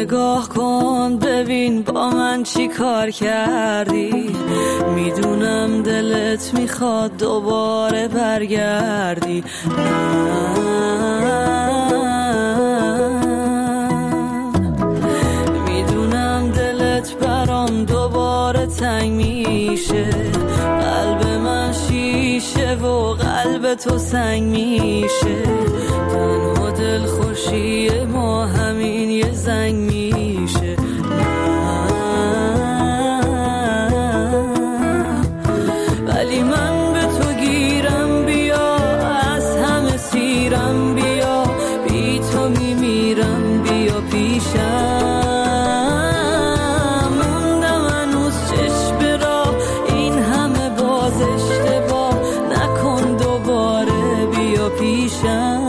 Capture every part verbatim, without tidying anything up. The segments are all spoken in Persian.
نگاه کن ببین با من چی کار کردی. میدونم دلت میخواد دوباره برگردی. میدونم دلت برام دوباره تنگ میشه. قلب من شیشه و قلب تو سنگ میشه. تنها دل خوشی ما همین یه زنگ میشه. ولی من به تو گیرم بیا، از همه سیرم بیا، بی تو میمیرم بیا پیشم. موندم هنوز چشم راه، این همه باز اشتباه نکن دوباره بیا پیشم.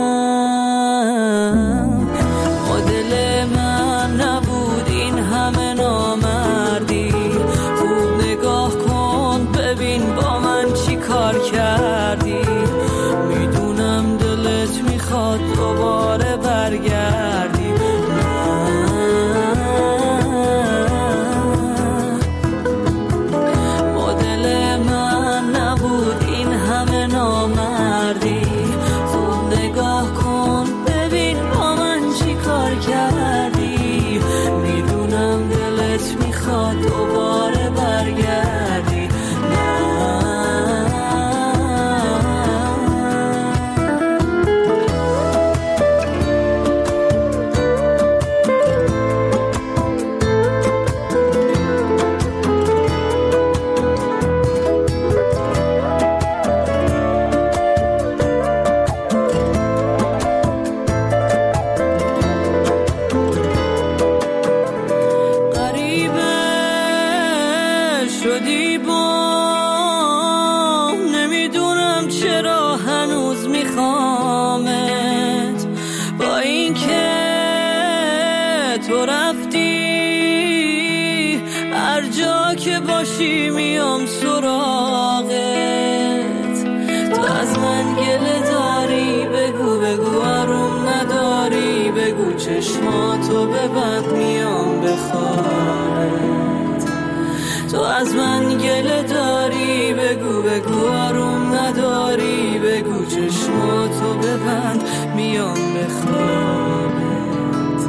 مدل من نبود این همه نامردی. خوب نگاه کن ببین با من چی کار کردی. میدونم دلت میخواد دوباره برگردی. مدل من نبود این همه نامردی. خوب نگاه کن ببین با من چی کار کردی. میدونم دلت میخواد دوباره برگردی. شدی با نمیدونم چرا هنوز میخوامت. با این که تو رفتی هر جا که باشی میام سراغت. تو از من گله داری بگو بگو آروم نداری بگو چشماتو ببند میام بخوابت. تو از من گله داری بگو بگو آروم نداری بگو چشماتو ببند میام بخوابت.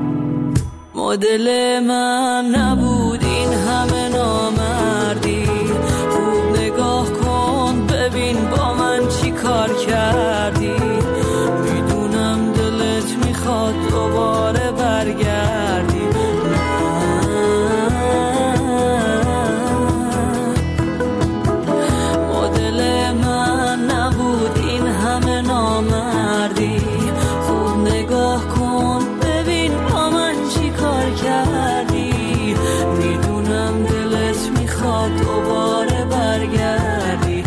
مدل من نبود این همه نامردی. خوب نگاه کن ببین با من چی کار کردی. میدونم دلت میخواد دوباره برگردی. نامردی. خوب نگاه کن ببین با من چی کار کردی. میدونم دلت میخواد دوباره برگردی.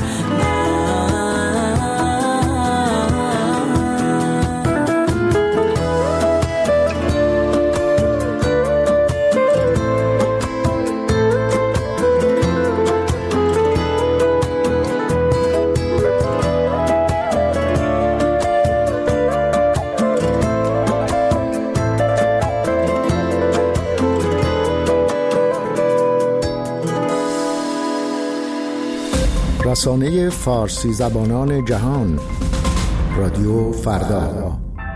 رسانه فارسی زبانان جهان، رادیو فردا.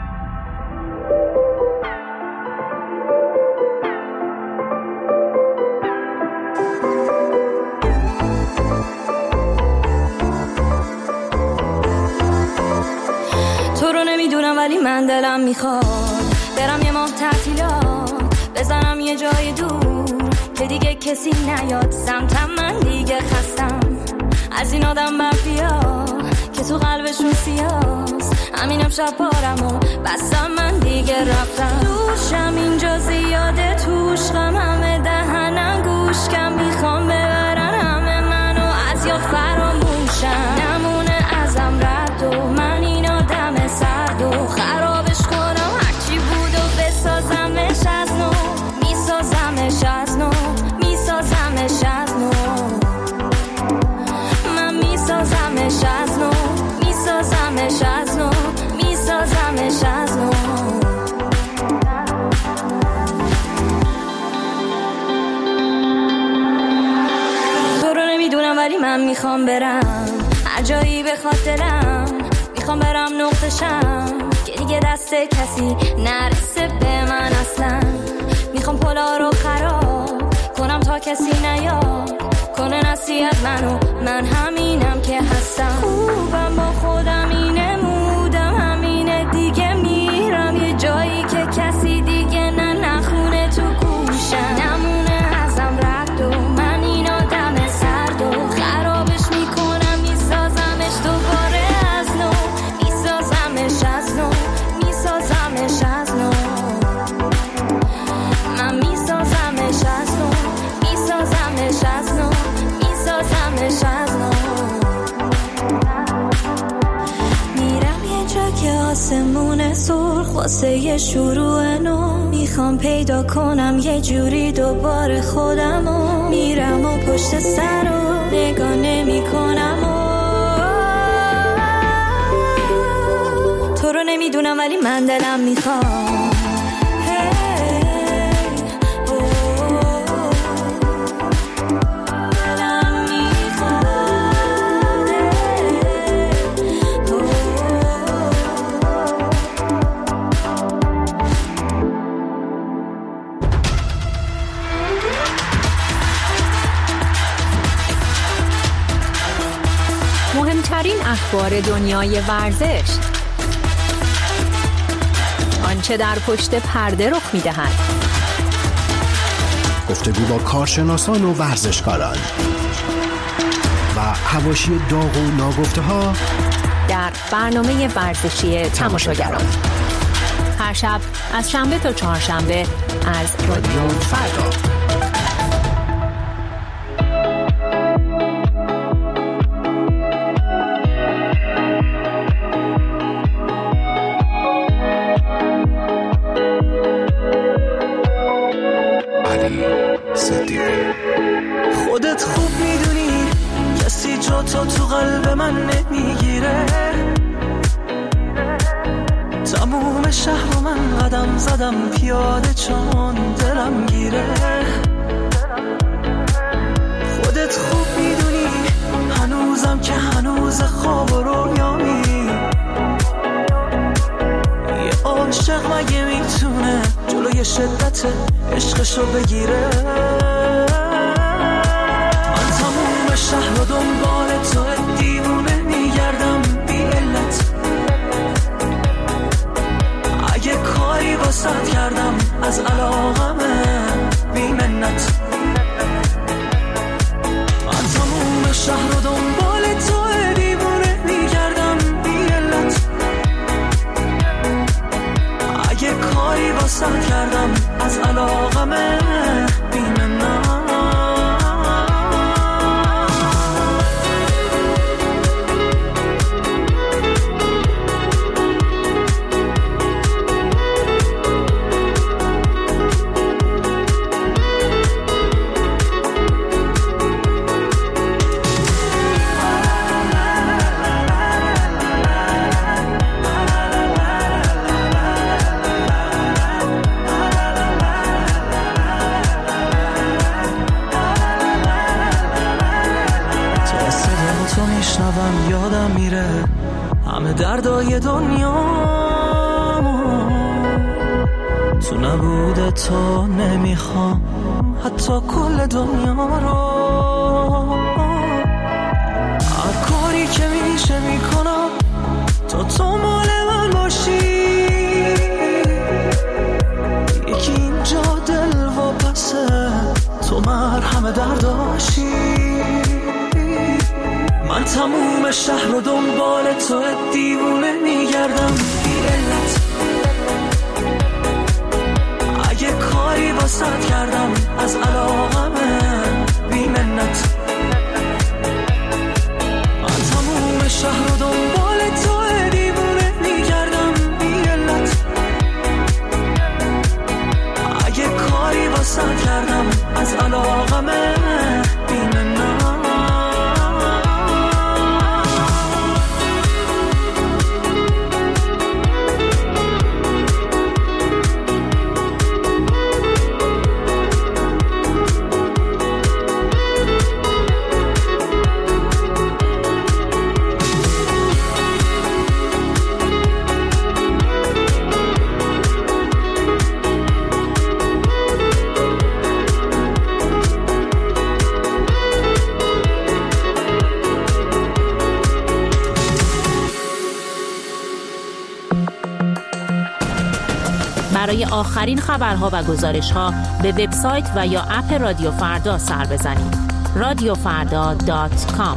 تو رو نمیدونم ولی من دلم میخواد برم یه ماه تعطیلات بزنم یه جای دور که دیگه کسی نیاد سمتم. من دیگه خستم از این آدم مافیا که تو قلبشون سیاست. همین امشب بارمو بستم من دیگه رفتم. دوشم اینجا زیاده توش غم همه دهنم گوش کم میخوام ببرن همه منو از یاد فراموشم. نمونه ازم رد و من این آدم سرد و خرابش کنم هرچی بود و بسازمش از نو. میسازمش از نو میسازمش از نو. من میسازمش از نو میسازمش از نو میسازمش از نو. ولی من میخوام برم هر جایی بخواد دلم، میخوام برم نقطشم که دیگه دست کسی نرسه به من اصلا. میخوام پلا رو خراب کنم تا کسی نیاد کنه نصیحت منو، من همینم که هستم. خوبم با خودم اینه مودم همینه دیگه، میرم یه جایی که کسی دیگه نه نخونه تو گوشم، نمونه ازم رد و من این آدم سرد و خرابش میکنم، میسازمش دوباره از نو، میسازمش از نو، میسازمش از نو، من میسازمش از نو، میسازمش از نو، میسازمش از نو. میرم یه جا که آسمون سرخ واسه یه شروع نو، میخوام پیدا کنم یه جوری دوباره خودمو، میرم و پشت سر رو نگاه نمی کنم و تو رو نمیدونم ولی من دلم میخوام مهمترین اخبار دنیای ورزش، آنچه در پشت پرده رخ می‌دهد، گفتگو با کارشناسان و ورزشکاران و حواشی داغ و ناگفته‌ها در برنامه ورزشی تماشاگران، هر شب از شنبه تا چهارشنبه از رادیو فردا. خودت خوب میدونی کسی جا تو تو قلب من نمیگیره، تموم شهر و من قدم زدم پیاده چون دلم گیره. خودت خوب میدونی هنوزم که هنوز خواب و رویامی، یه عاشق مگه میتونه جلوی شدت عشقشو بگیره. من تموم شهر و دنبال تو دیوونه میگردم بی علت، اگه کاری واسط کردم از علاقمه بی منت. من تموم شهر و دنبال تو دیوونه میگردم بی علت، اگه کاری واسط کردم از علاقمه بی منت. یادم میره همه دردای دنیا، تو نبوده تو نمیخوام حتی کل دنیا رو. هر کاری که میشه میکنم تا تو مال من باشی، یکی اینجا دل و پسه تو مرهم درداشی. من تموم شهر و دنبال تو دیوونه میگردم بی علت، اگه کاری واسط کردم از علاقمه بی منت. من تموم شهر و دنبال تو دیوونه میگردم بی علت، اگه کاری واسط کردم از علاقمه بی منت. برای آخرین خبرها و گزارش‌ها به وبسایت و یا اپ رادیو فردا سر بزنید. رادیو فردا دات کام.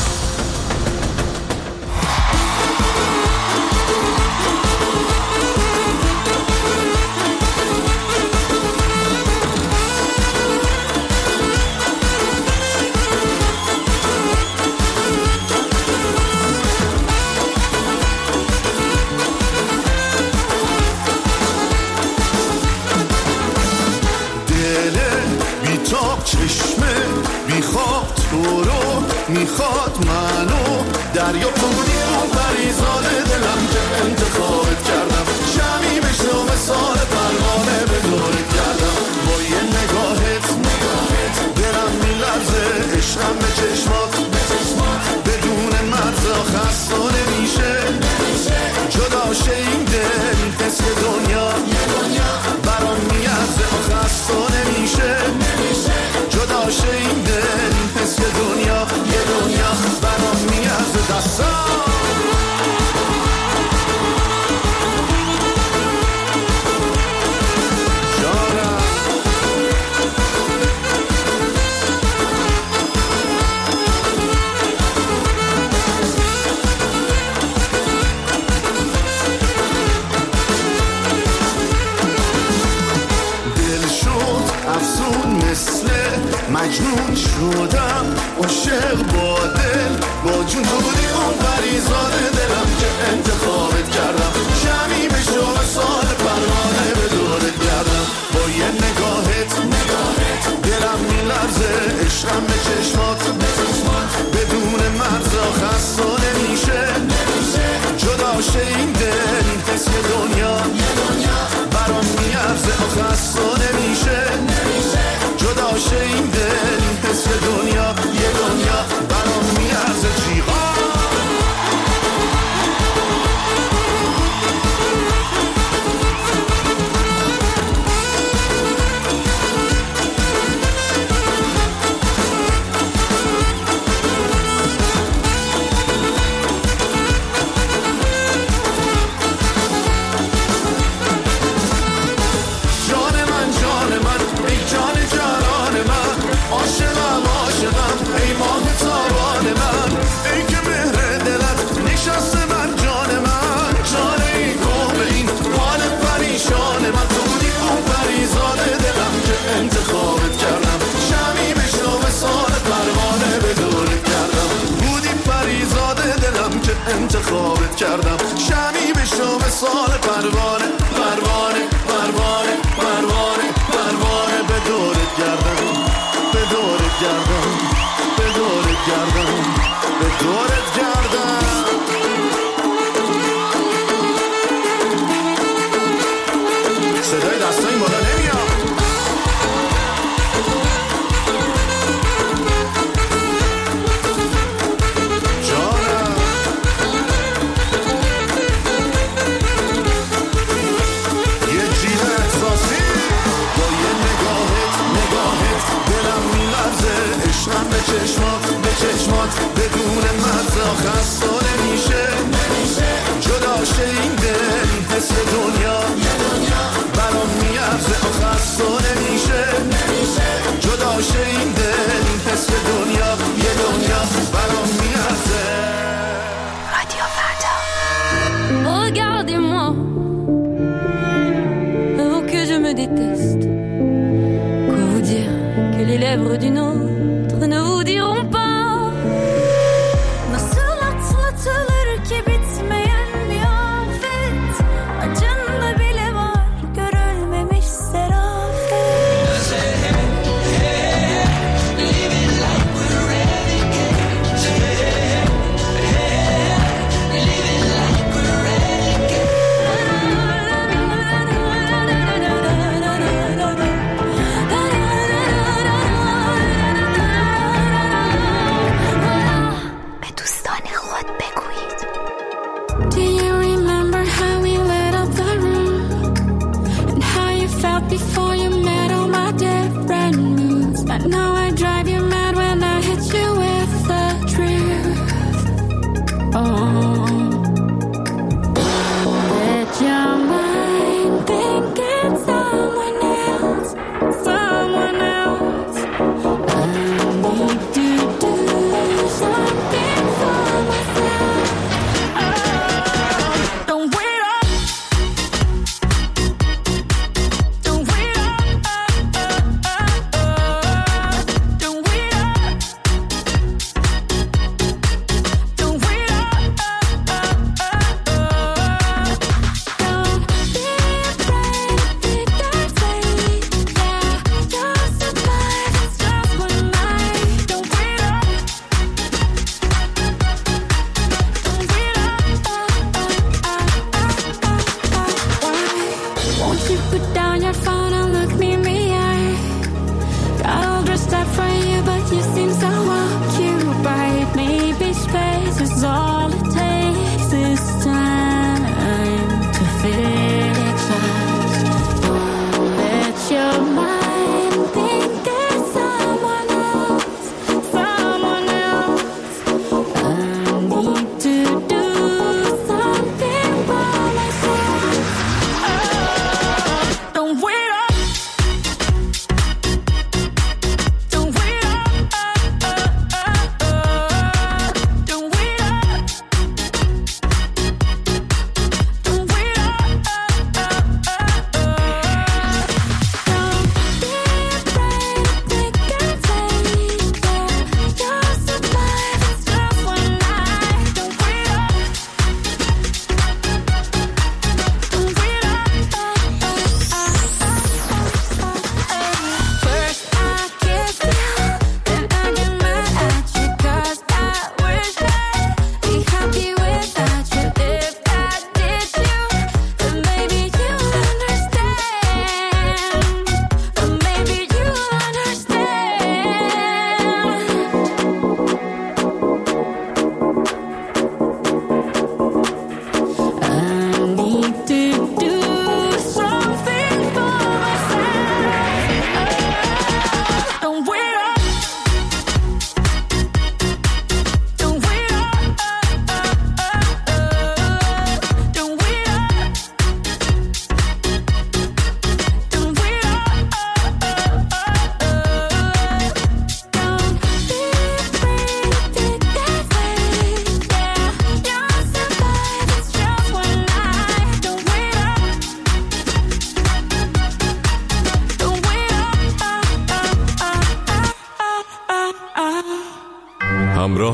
چشمه میخواد تو رو میخواد منو دریا کنی اون پریزاد دلم که انتخابت کردم شمی بشنو مثال پروانه به دورت کردم با یه نگاهت نگاهت دلم میلرزه عشقم به چشمات به چشمات بدون مرزا خسته نمیشه جدا شه این دل حس دنیا برام میارزه خسته نمیشه جدا شه این دل حس دنیا یه دنیا برام میارزه دستم مجنون شدم عاشق با دل با جون تو بودی اون پریزاد دلم که انتخابت کردم شمی بشو سال پروانه به دورت گردم با یه نگاهت نگاهت دلم میلرزه عشقم به چشمات به چشمات بدون مرزا خسته نمیشه جدا شه این دل حس دنیا برام میارزه خسته نمیشه جدا شه این دل حس دنیا یه دنیا برام میارزه جیغا انتخابت کردم شمی بشنو مثال پروانه به دورت کردم بودی پریزاد دلم که انتخابت کردم شمی بشنو مثال پروانه پروانه پروانه پروانه پروانه به دورت کردم به دورت کردم به دورت کردم به دورت کردم صدای دستای بالا نمیاد به چشمات به چشمات بدون مرزا خسته نمیشه جدا شه این دل حس دنیا برام میارزه خسته نمیشه جدا شه این دل حس دنیا یه دنیا برام میارزه رادیو فردا. Regardez-moi avant que je me déteste. Quoi vous dire que les lèvres d'une autre ne vous diront pas. Nasıl atlatılır ki bitmeyen bir afet, acın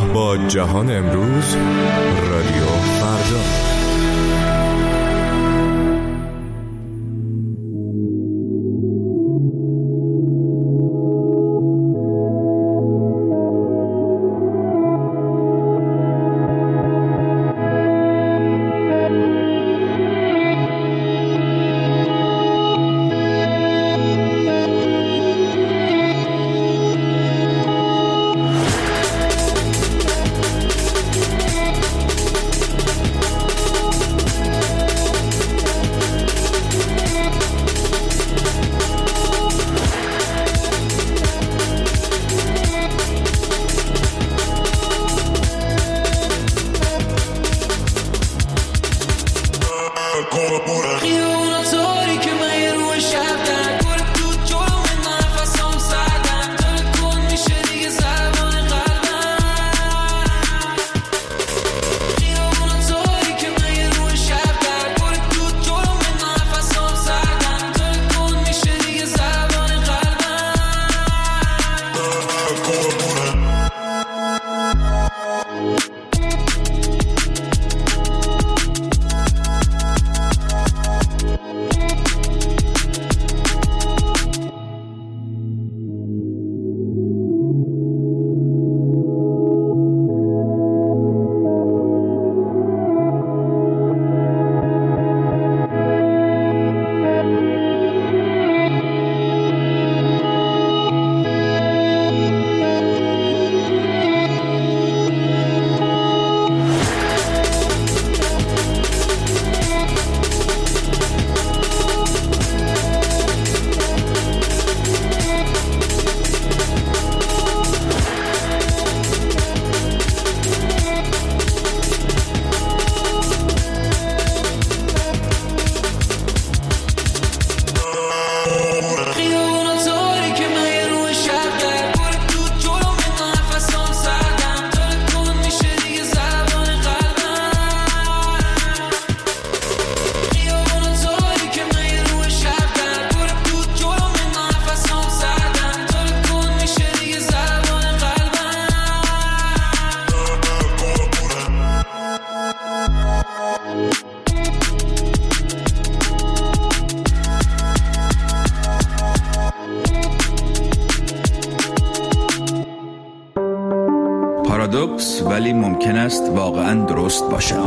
همراه با جهان امروز، رادیو فردا. پارادوکس ولی ممکن است واقعا درست باشد.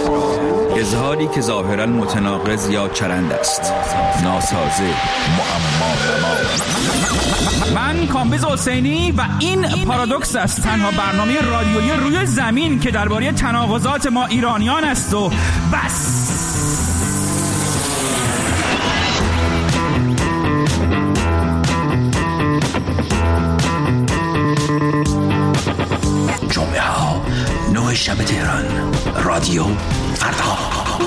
اظهاری که ظاهرا متناقض یا چرند است، ناسازه، معما. من کامبیز حسینی و این پارادوکس است، تنها برنامه رادیویی روی زمین که درباره تناقضات ما ایرانیان است و بس. جمعه ها نه شب تهران، رادیو فردا.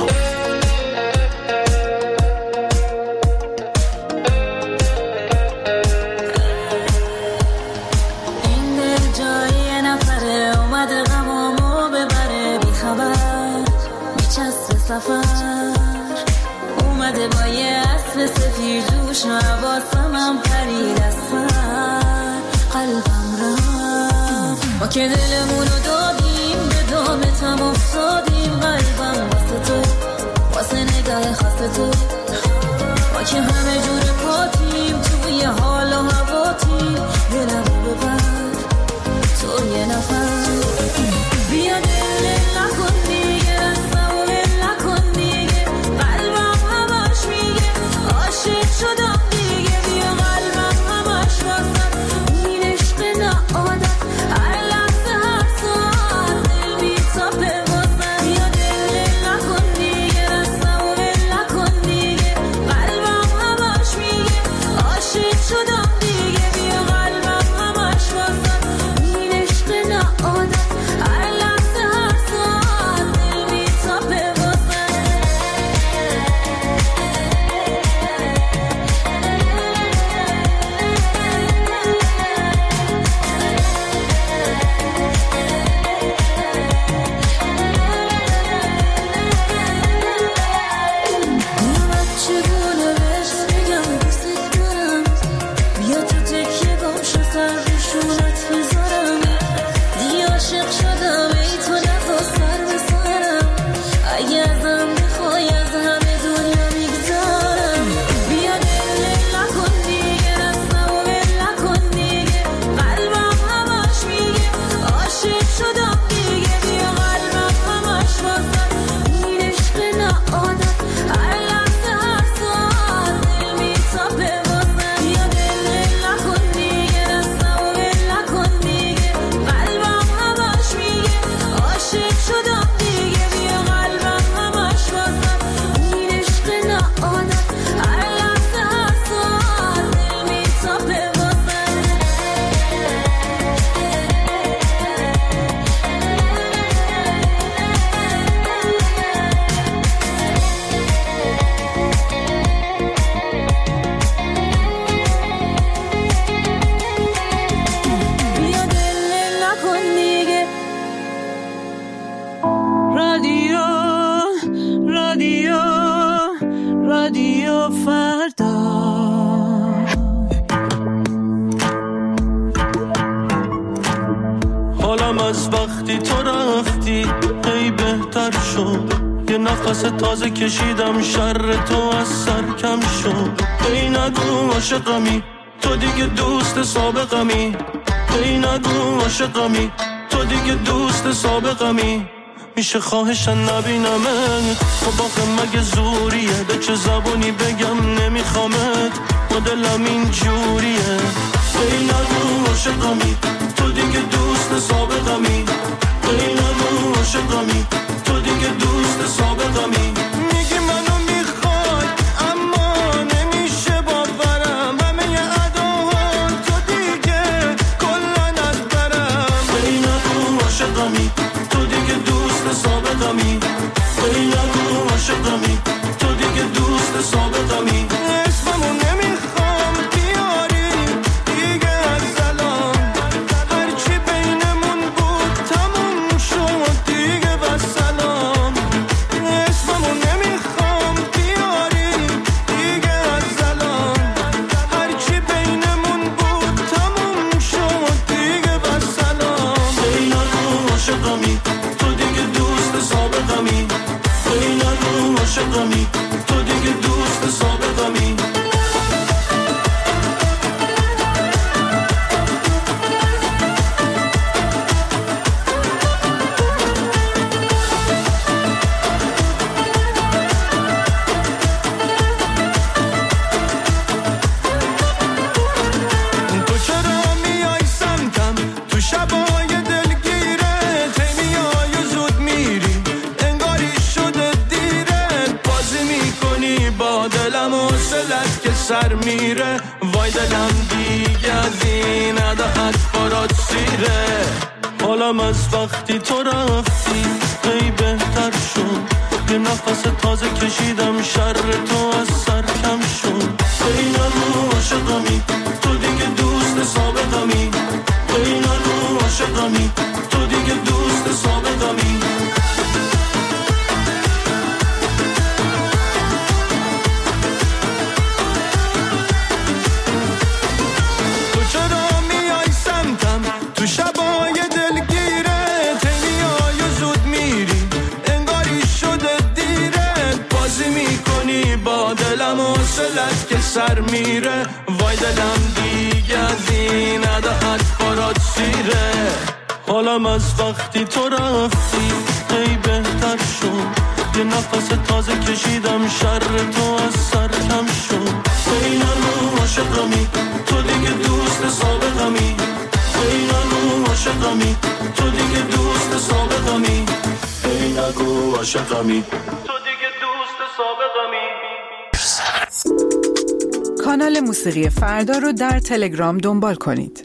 این دل جای نفره اومده غمامو ببره، بی خبر میچسته سفر، اومده با یه اسب سفید جوش و حواسمم پرید از سر، قلبم رفت ما که دلمونو دادیم به دامتم افتادیم، قلبم واسه تو، واسه نگاه خاص تو، ما که همه جور پاتیم توی حال و هواتیم، دلمو ببر تو یه نفر، بیا دل نکن دیگه، رستمو ول نکن دیگه، قلبم همش میگه عاشق شدم دیگه، بیا قلبم همش واسه این عشق نه عادت، هر لحظه هر ساعت دل میتاپه واسه، بیا دل نکن دیگه، رستمو ول نکن دیگه، قلبم همش میگه عاشق شدم دیگه، بیا قلبم همش تو رفتی هی بهتر شد، یه نفس تازه کشیدم شر تو از سر کم شد. هی نگو عاشقمی تو دیگه دوست سابقمی، هی نگو عاشقمی تو دیگه دوست سابقمی. میشه خواهشن نبینمت، خب آخه مگه زوریه، به چه زبونی بگم نمیخوامت، مدلم این جوریه. هی نگو عاشقمی تو دیگه دوست سابقمی، هی نگو عاشقمی تو دیگه دوست سابقمی. میگی منو میخوای اما نمیشه باورم، همه ی اداها تو دیگه کلن از برم. هی نگو عاشقمی تو دیگه دوست سابقمی، هی نگو عاشقمی تو دیگه دوست سابقمی. اسممو نمیخوام بیاری دیگه از الان، هرچی بینمون بود تموم شد دیگه بسلام. اسممو نمیخوام بیاری دیگه از الان، هرچی بینمون بود تموم شد دیگه بسلام. هی نگو عاشقمی تو دیگه دوست سابقمی، هی نگو عاشقمی تو دیگه دوست سابقمی. تو چرا میای سمتم تو شبای دلگیرت، هی میای زود میری انگاری شده دیرت، بازی میکنی با دلم و سلت که سر میره. وای دلم دیگه از این عداعت برات سیره، حالم از وقتی تو رفتی هی بهتر شد، یه نفس تازه کشیدم شر تو از سر کم شد. هی نگو عاشقمی تو دیگه دوست سابقمی، هی نگو عاشقمی تو دیگه دوست سابقمی. تو چرا میای سمتم تو شبای دلگیرت، هی میای زود میری انگاری شده دیرت، بازی میکنی با دلم و سلت که سر میره. وای دلم دیگه از این عداعت برات سیره، حالم از وقتی تو رفتی هی بهتر شد، یه نفس تازه کشیدم شر تو از سر کم شد. هی نگو عاشقمی تو دیگه دوست سابقمی، هی نگو عاشقمی تو دیگه دوست سابقمی، هی نگو عاشقمی تو دیگه دوست سابقمی. کانال موسیقی فردا رو در تلگرام دنبال کنید.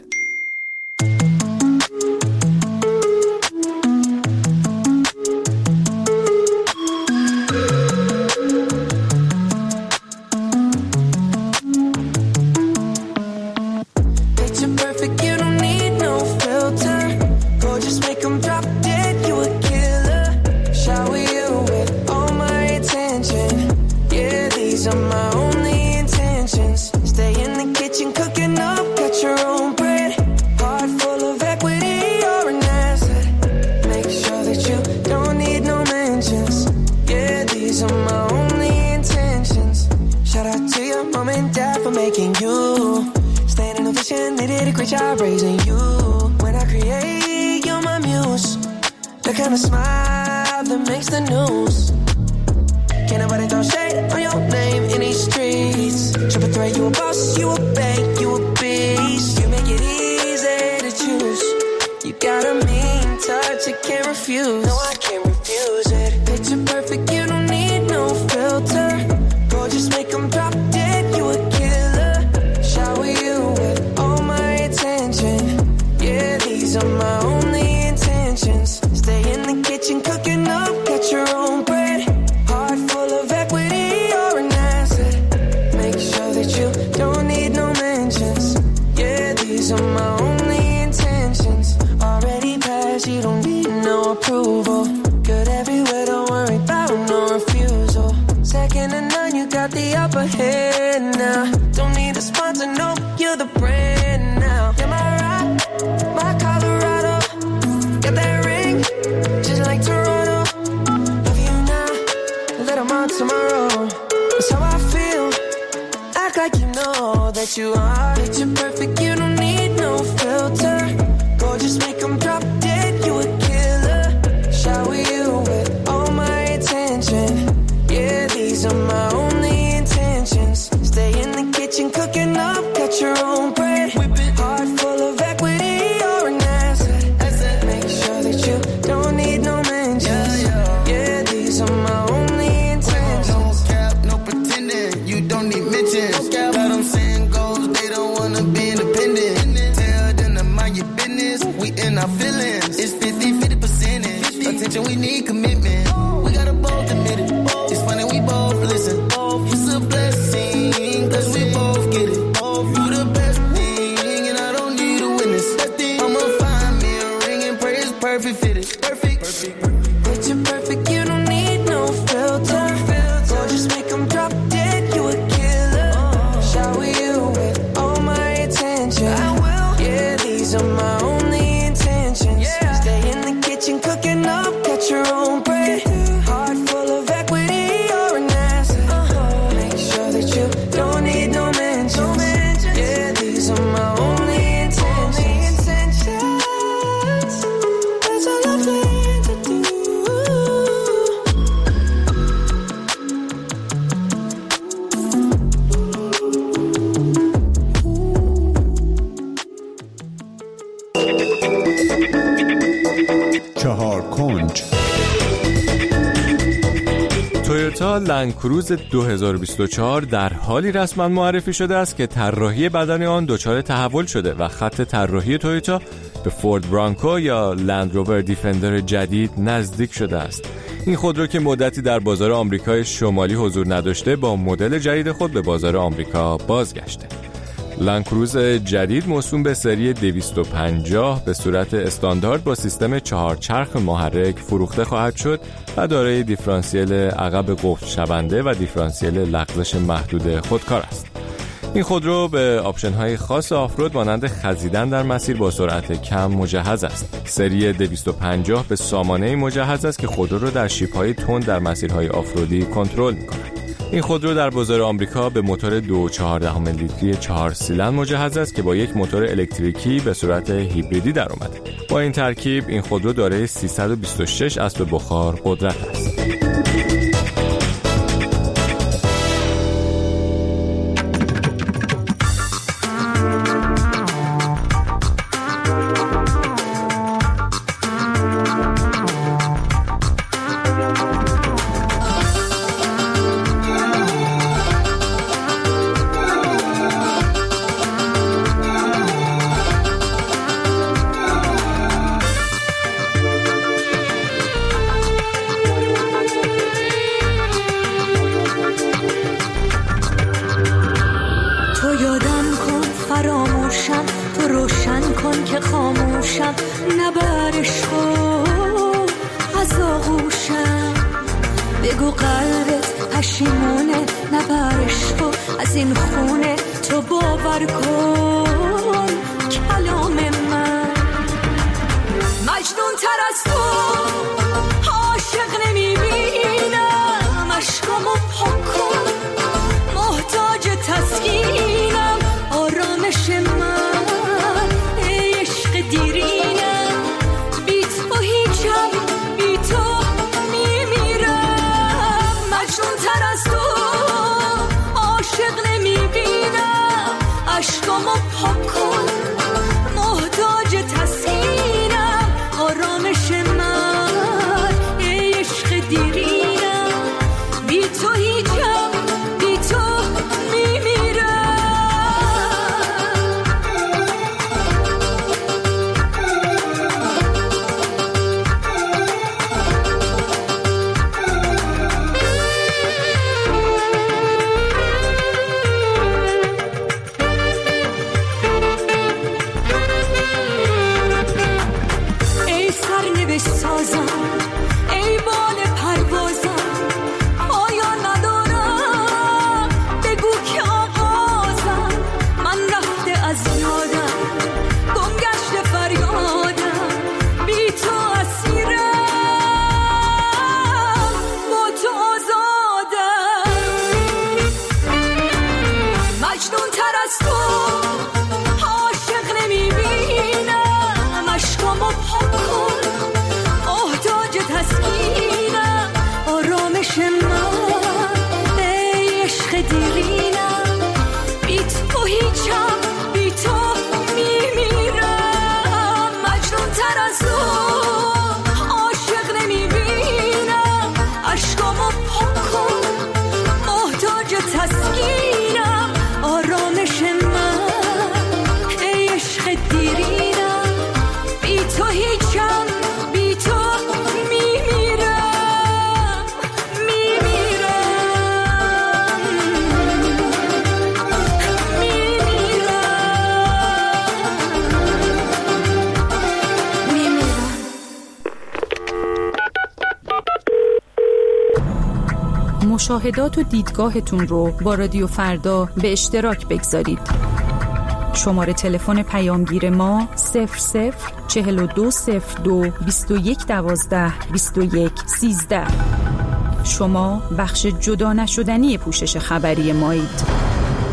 You're the brand now. You're my rock, my Colorado. Got that ring like you know that you are. Picture perfect, you don't need no filter. Gorgeous, make them drop dead, you a killer. Shower you with all my attention. Yeah, these are my only intentions. Stay in the kitchen, cooking up, got your own bread. Heart full of equity, you're an asset. Make sure that you don't need no mentions. Yeah, these are my only intentions. No cap, no pretending, you don't need mentions. Got them saying goals, they don't wanna be independent. Tell them to mind your business, we in our feelings. It's fifty fifty percentage. Attention, we need commitment. We gotta both admit it. It's funny, we both listen. It's a blessing, cause we both get it. You the best thing, and I don't need a witness. I'ma find me a ring and pray it's perfect fitted. Perfect, perfect. Picture perfect, you don't need no filter. Gorgeous, make them drop dead, you a killer. Shower you with all my attention. I will. Yeah, these are my only intentions. Stay in the kitchen, cooking up, got your own bread. Heart full of equity, you're an asset. Make sure that you don't need no mentions. Yeah, these are my only intentions. That's all I'm meant to do. چهار کنج. تویوتا لند کروز دو هزار و بیست و چهار در حالی رسما معرفی شده است که طراحی بدن آن دچار تحول شده و خط طراحی تویوتا به فورد برانکو یا لند روور دیفندر جدید نزدیک شده است. این خودرو که مدتی در بازار آمریکای شمالی حضور نداشته با مدل جدید خود به بازار آمریکا بازگشته. لند کروز جدید موسوم به سری دویست و پنجاه به صورت استاندارد با سیستم چهار چرخ محرک فروخته خواهد شد و دارای دیفرانسیل عقب قفل شونده و دیفرانسیل لغزش محدود خودکار است. این خودرو به آپشن‌های خاص آفرود مانند خزیدن در مسیر با سرعت کم مجهز است. سری دویست و پنجاه به سامانه مجهز است که خودرو رو در شیب‌های تند در مسیرهای آفرودی کنترل می‌کند. این خودرو در بازار آمریکا به موتور دو و چهار دهم لیتری چهار سیلندر مجهز است که با یک موتور الکتریکی به صورت هیبریدی در اومده. با این ترکیب این خودرو دارای سیصد و بیست و شش اسب بخار قدرت است. بگو قلبت پشیمونه نبرش تو از این خونه تو باور کن کلام من مجنون تر از تو عاشق نمیبینم عشقامو پاک کن محتاج تسکینم آرامش من ای عشق دیرینم بی تو هیچم بی تو میمیرم مجنون تر از تو عاشق نمیبینم عشقامو پاک کن محتاج تسکینم آرامش من ای عشق دیرینم بی تو هیچم بی تو میمیرم ای سرنوشت سازم ای بال پروازم آیا ندارم بگو که آغازم من رفته از یادم گم گشته فریادم بی تو اسیرم با تو آزادم مشاهدات و دیدگاهتون رو با رادیو فردا به اشتراک بگذارید. شماره تلفن پیامگیر ما صفر صفر چهل و دو صفر دو بیست و یک دوازده بیست و یک سیزده. شما بخش جدا نشدنی پوشش خبری مایید.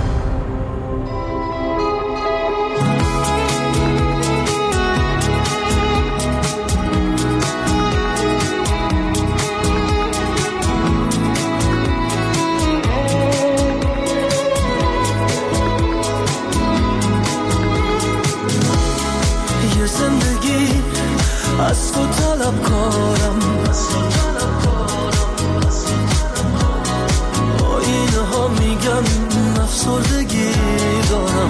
از تو طلب کارم، آینه ها میگن افسردگی دارم،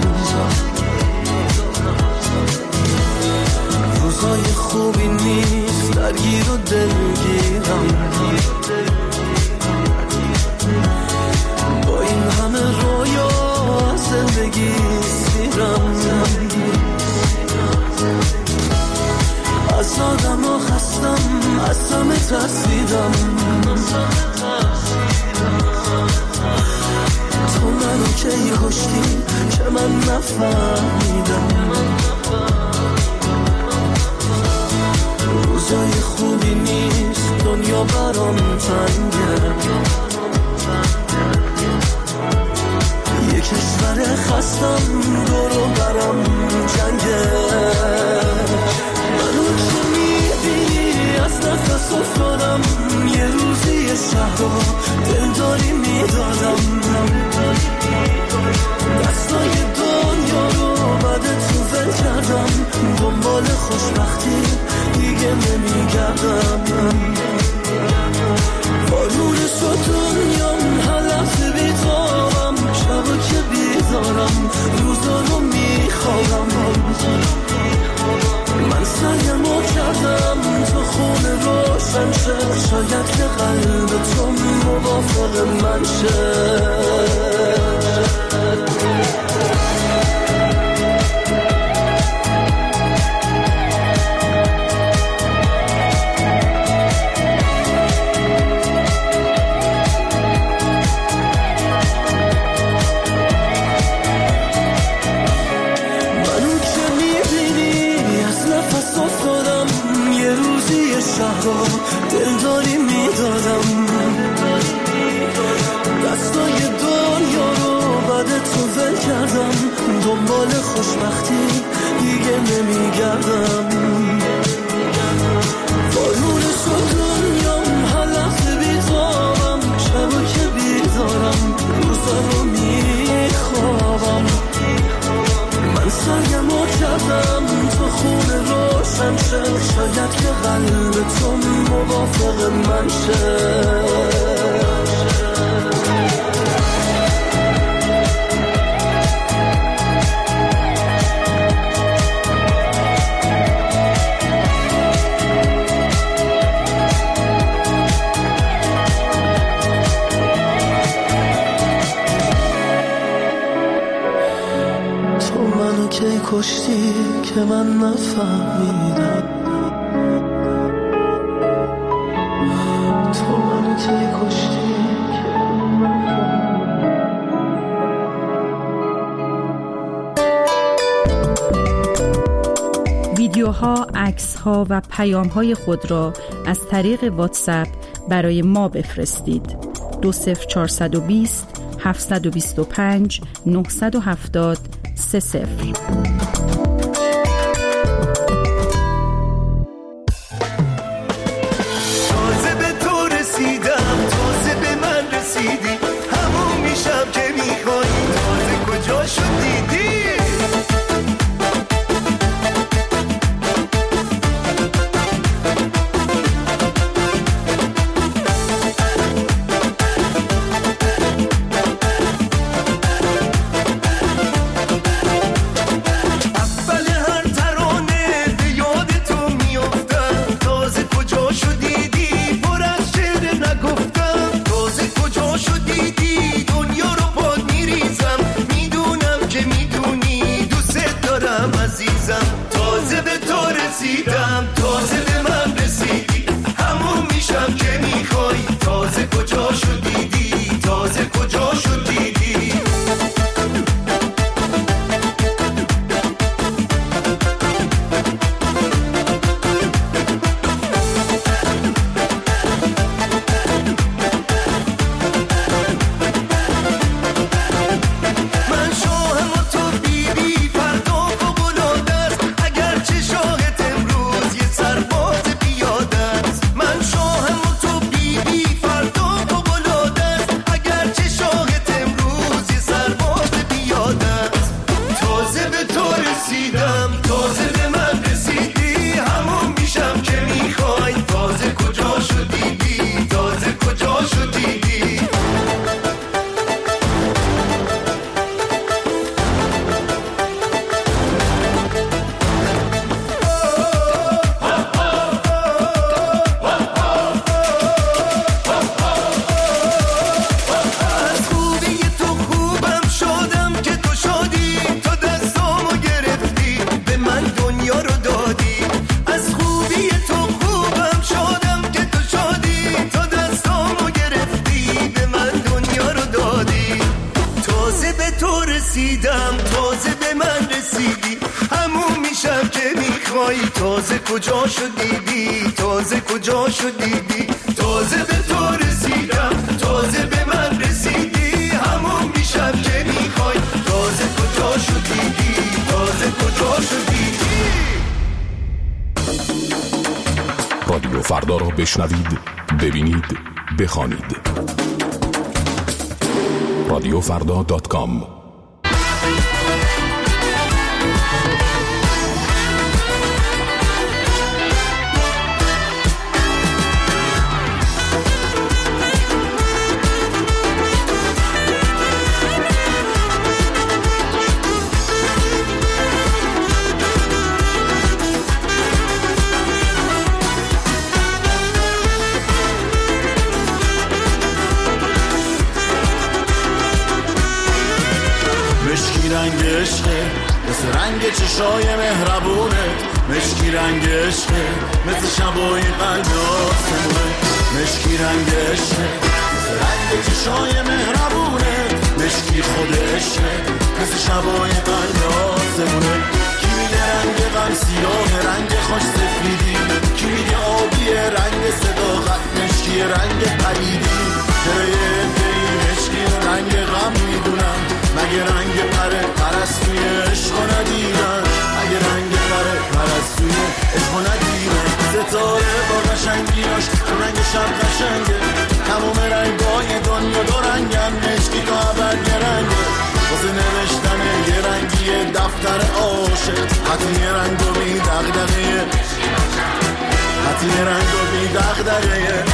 روزای خوبی نیست درگیر و دلگیرم، با این همه رویا زندگی سیرم، از آدم ها خستم، از همه ترسیدم، تو منو کی کشتی که من نفهمیدم، روزای خوبی نیست دنیا برام تنگه، یه کشور خستم دورو برام جنگه، منو که میبینی از نفس افتادم، یه روزی شهر دلداری میدادم، دستای دنیا رو بعد تو ول کردم، دنبال خوشبختی دیگه نمیگردم، بارون شد دنیام هر لحظه بیتابم، شبا که بیدارم روزا رو میخوابم، من سعیمو کردم تو خونه روشن شه، شاید که قلب تو موافق من شه. دلداری میدادم، دستای دنیا رو بعد تو ول کردم، دنبال خوشبختی دیگه نمیگردم، بارون شد دنیام هر لحظه بیتابم، شبا که بیدارم روزا رو میخوابم، من سعیمو کردم تو خونه روشن شه، شاید که قلب تو موافق من شه. تو منو کی کشتی که من نفهمیدم، تو منو کی کشتی که ویدیوها، عکس‌ها و پیام‌های خود را از طریق واتساپ برای ما بفرستید. دو صفر چهارصد و بیست هفتصد و بیست و پنج نهصد و هفتاد سه صفر. تازه به تو رسیدم، تازه به من رسیدی، همون میشم که میخوایی، تازه کجا شد دیدی؟ میخوای تازه کجا شدیدی تازه کجا شدیدی تازه به تو رسیدم تازه به من رسیدی همون میشم که میخوای تازه کجا شدیدی تازه کجا شدیدی. رادیو فردا را بشنوید، ببینید، بخوانید. رادیو فردا دات کام. رنگ عشقه مثل رنگ چشای مهربونه مشکی رنگ عشقه مثل شبای قلب آسمونه مشکی رنگ عشقه مثل رنگ چشای مهربونه مشکی خود عشقه مثل شبای قلب آسمونه کی میگه رنگ غم سیاه رنگ خوش سفیدی کی میگه آبی رنگ صداقت مشکی رنگ پریدی درایه دی مشکی رنگ غم میدونم مگه رنگ پره پرستوی عشق ندیدن مگه رنگ پره پرستوی عشق ندیدن ستاره با قشنگیاش تو رنگ شب قشنگه تموم رنگای دنیا دو رنگن مشکی تا ابد یه رنگه واسه نوشتن یه رنگی دفتر عاشق حتی یه رنگ و بی دغدغه حتی یه رنگ و بی دغدغه.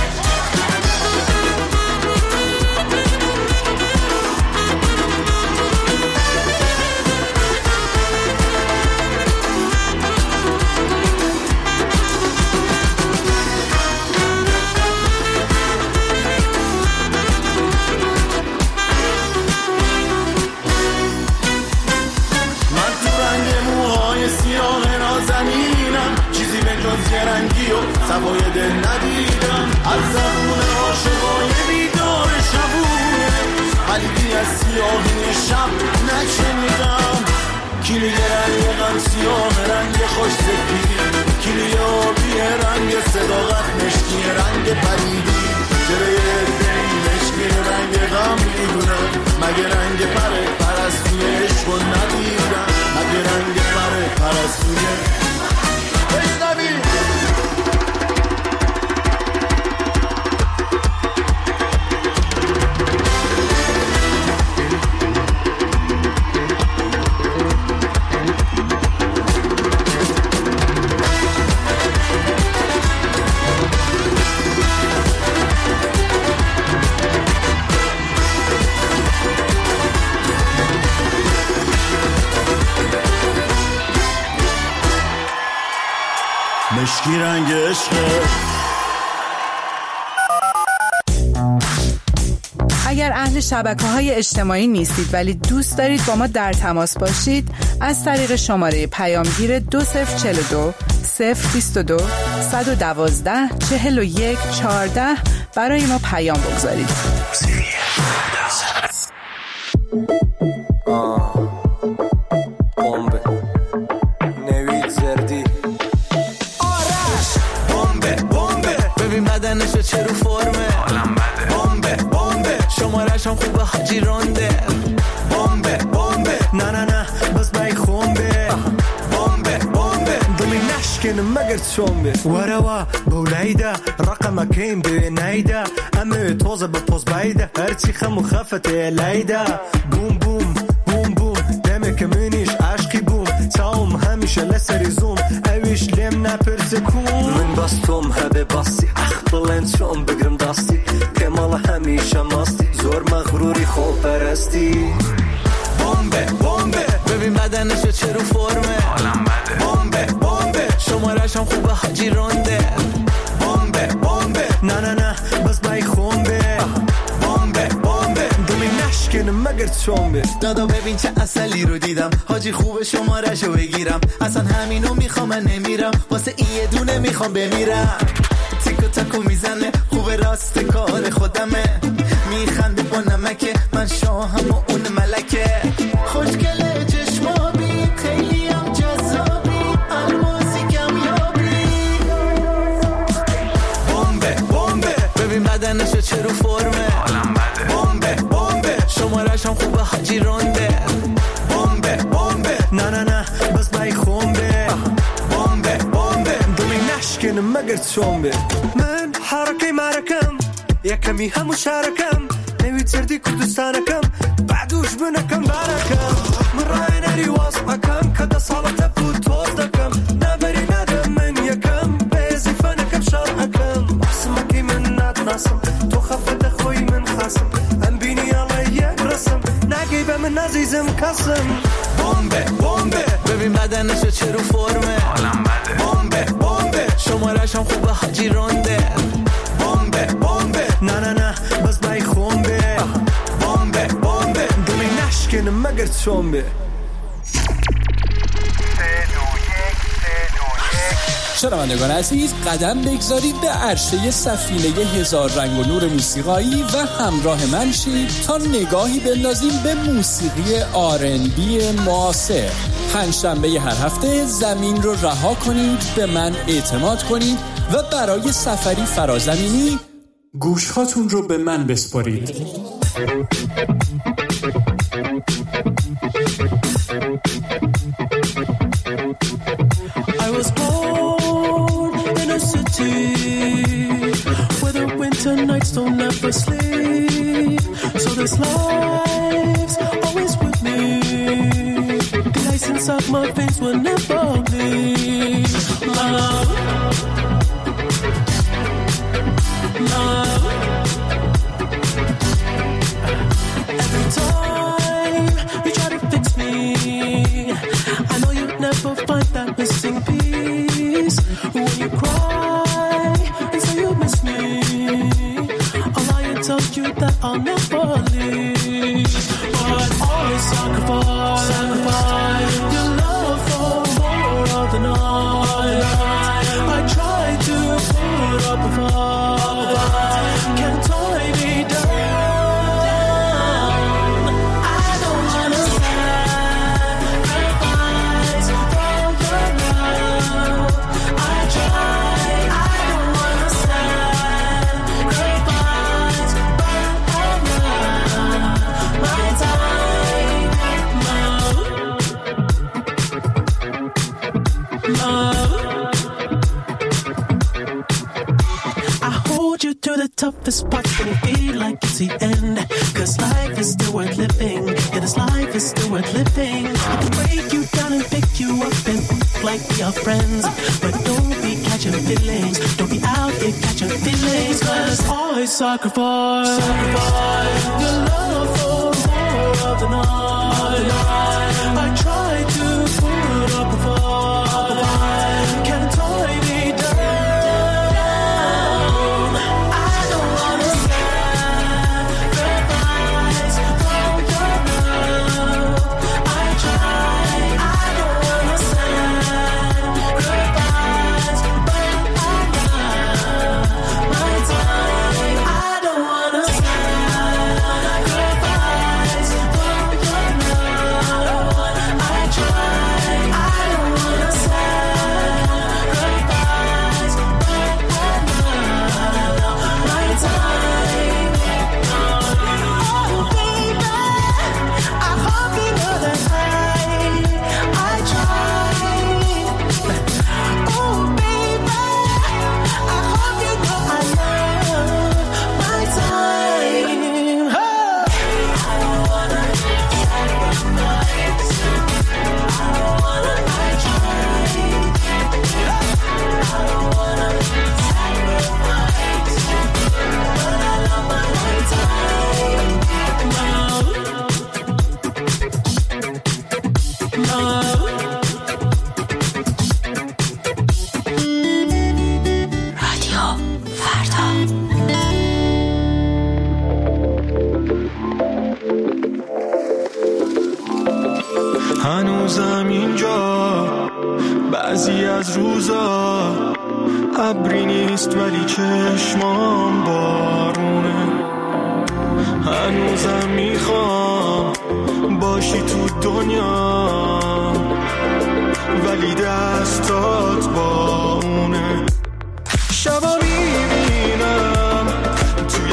رنگی و سوای دل ندیدم از زبون عاشقای بیدار شبونه قلبی از سیاهی شب نشنیدم کی میگه رنگ غم سیاه رنگ خوش سفید کی میگه آبی رنگ صداقت مشکی رنگ پریدی جلوی دل مشکی رنگ غم میدونم مگه رنگ پره پرستوی عشق ندیدم مگه رنگ پره پرستوی بشنوی. مشکی رنگ عشقه. اگر اهل شبکه‌های اجتماعی نیستید ولی دوست دارید با ما در تماس باشید از طریق شماره پیامگیر دو صفر چهل و دو صفر بیست و دو صد و دوازده چهل و یک چهارده برای ما پیام بگذارید. چه رو فرمه بمبه بمبه شمارش هم خوبه حاجی رونده بمبه بمبه نه نه نه بس بای خونبه بمبه بمبه دلی نشکن مگر چومبه وروا بولایده رقم کیم به نیده اما توزه به پوز بایده هرچی خم و خفته لیده بوم بوم بوم بوم دمه که منیش عشقی بوم تاوم همیشه لسری زوم اویش لم نپرسه کون من باستم هبه باسی بلند شم بگرم دستی که مال همیشه ماستی زور مغروری خوب پرستی بمبه بمبه ببین بدنشو چه رو فرمه بمبه بمبه شمارش هم خوبه حاجی رونده بمبه بمبه نه نه نه بس بای خونبه بمبه بمبه دلی نشکنه مگر چومبه دادا ببین چه اصلی رو دیدم حاجی خوبه شمارشو بگیرم اصلا همینو میخوام من نمیرم واسه این یه دونه میخوام بمیرم تیکو تاکو میزنه خوب راست کار خودمه میخنده با نمکه من شاهم و اون ملکه خوشگله چشمابی خیلی هم جذابی الماسی کم بدنشو چه رو فرمه حالم بده بمبه بمبه شمارش هم خوبه حاجی رونده بمبه بمبه نه نه نه بس بای خونبه بمبه بمبه دلی نشکنه مگر چونبه من حرکه مرکم یکمی همو شرکم نمیتردی که دوستانکم بعدوش بنکم برکم من رای نری واسمکم که ده سالته بود توز دکم نبری ندم من یکم بیزی فنکم شرحکم باسمکی من ندناسم تو خفت خوی من خسم ام بینی علی یک رسم نگی به من عزیزم کسم بمبه بمبه ببین بدنشو چه رو فرمه حالم بده بمبه بمبه شمارش هم خوبه حاجی رونده بمبه بمبه نه نه نه بس بای خونبه بمبه بمبه دلی نشکنه مگر چونبه شنوندگان عزیز قدم بگذارید به عرشه سفینه هزار رنگ و نور موسیقایی و همراه من شید تا نگاهی بندازیم به موسیقی آر ان بی معاصر. پنجشنبه هر هفته زمین رو رها کنید، به من اعتماد کنید و برای سفری فرازمینی گوشهاتون رو به من بسپارید. I was born in a city where the winter nights don't ever sleep. So this life's always with me. The ice inside my veins will never bleed. Love, love. Every time you try to fix me, I know you'd never find that missing piece. When you cry and say you miss me, I'll lie and tell you that I'll never leave. But always sacrifice, sacrifice your love for more of the night. I try to put up a fight, can't tie me down. I don't wanna sacrifice for your love. I try, I don't wanna sacrifice for your love. My time, love, love. I hold you to the toughest parts when you feel like it's the end. Cause life is still worth living. Yeah, this life is still worth living. I can break you down and pick you up and like we are friends. But don't be catching feelings. Don't be out here catching feelings. Cause always sacrifice, sacrifice your love for more of the night. I try to put up a fight, can't tie me down. I don't wanna sacrifice for your love. I try, I don't wanna sacrifice for your love. My time, I don't wanna sacrifice for your love. I try, I don't wanna sacrifice for your love. My time, oh baby, I hope you know that I, I try. Oh baby, I hope you know I love my time. Hey. I don't wanna sacrifice. I don't wanna, I try. I don't wanna sacrifice, but I love my time. Love, love. رادیو فردا. هنوزم اینجا بعضی از روزا ابری نیست ولی چشمام بارونه. هنوزم میخوام باشی تو دنیا ولی دستات با اونه. شبا میبینم توی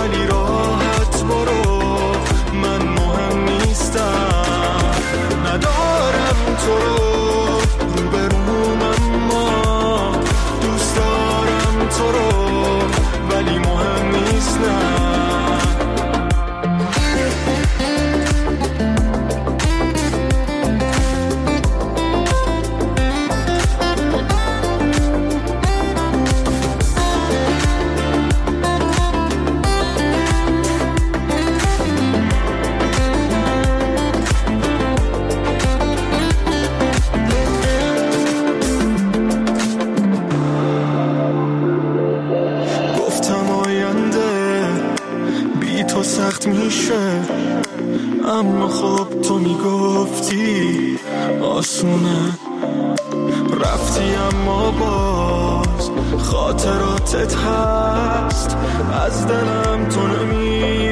ولی راحت برو، من مهم نیستم، ندارم تو رو رو بروم، اما دوست دارم تو رو ولی مهم نیستم. سخت میشه اما خب تو میگفتی آسونه، رفتی اما باز خاطراتت هست، از دلم تو نمی